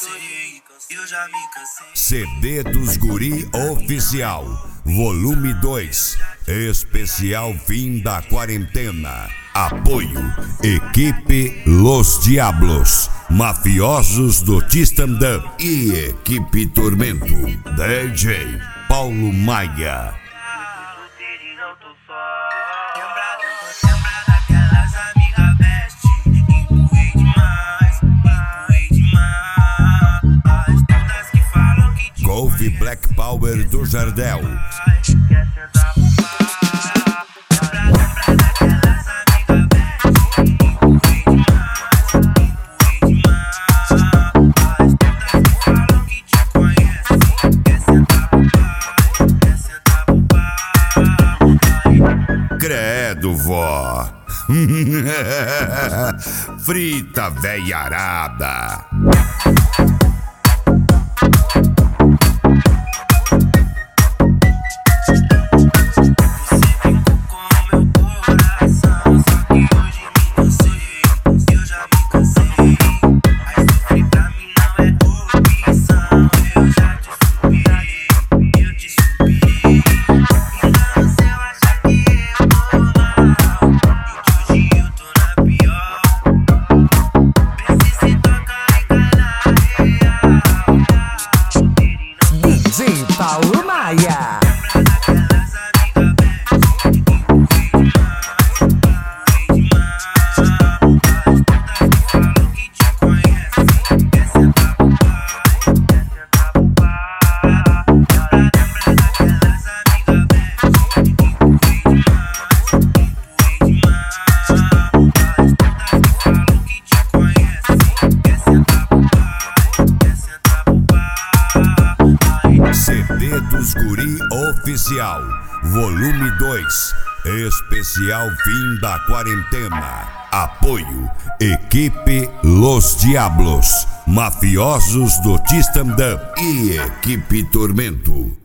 cansei, eu já me cansei. CD dos Guri Oficial, volume 2, especial fim da quarentena. Apoio, equipe Los Diablos, mafiosos do T-Stand-Up e equipe Tormento, DJ Paulo Maia. Golf Black Power do Jardel. Credo, vó. Frita veiarada. DJ Paulo Maia. CD dos Guri Oficial, volume 2, especial fim da quarentena. Apoio, equipe Los Diablos, mafiosos do T-Stand-Up e equipe Tormento.